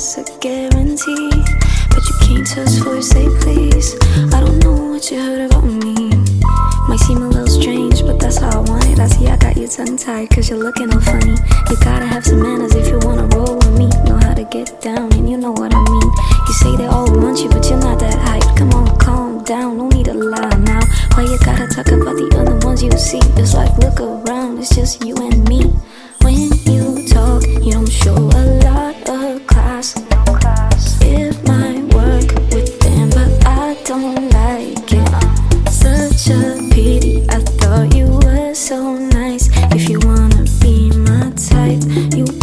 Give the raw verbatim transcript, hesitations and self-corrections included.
that's a guarantee. But you can't touch before you say please. I don't know what you heard about me. Might seem a little strange, but that's how I want it. I see I got you tongue-tied cause you're looking all funny. You gotta have some manners if you wanna roll with me. Know how to get down and you know what I mean. You say they all want you but you're not that hype. Come on, calm down, no need to lie now. Why you gotta talk about the other ones you see? It's like look around, it's just you and me. When you talk, you don't show a lot of class. It might work with them, but I don't like it. Such a pity, I thought you were so nice. If you wanna be my type, you